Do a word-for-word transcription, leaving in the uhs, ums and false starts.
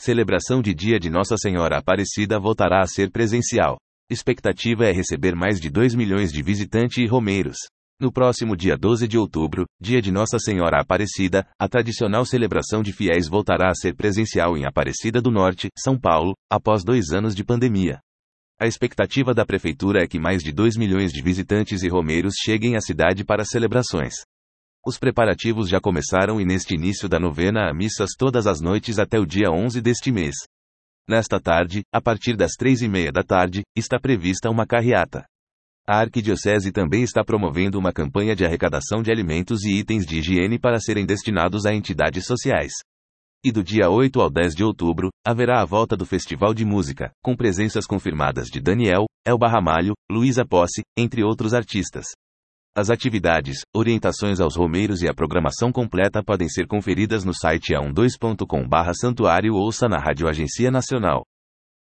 Celebração de Dia de Nossa Senhora Aparecida voltará a ser presencial. Expectativa é receber mais de dois milhões de visitantes e romeiros. No próximo dia doze de outubro, dia de Nossa Senhora Aparecida, a tradicional celebração de fiéis voltará a ser presencial em Aparecida do Norte, São Paulo, após dois anos de pandemia. A expectativa da prefeitura é que mais de dois milhões de visitantes e romeiros cheguem à cidade para celebrações. Os preparativos já começaram e neste início da novena há missas todas as noites até o dia onze deste mês. Nesta tarde, a partir das três e meia da tarde, está prevista uma carreata. A Arquidiocese também está promovendo uma campanha de arrecadação de alimentos e itens de higiene para serem destinados a entidades sociais. E do dia oito ao dez de outubro, haverá a volta do Festival de Música, com presenças confirmadas de Daniel, Elba Ramalho, Luísa Posse, entre outros artistas. As atividades, orientações aos romeiros e a programação completa podem ser conferidas no site a doze ponto com barra santuário ou ouça na Rádio Agência Nacional.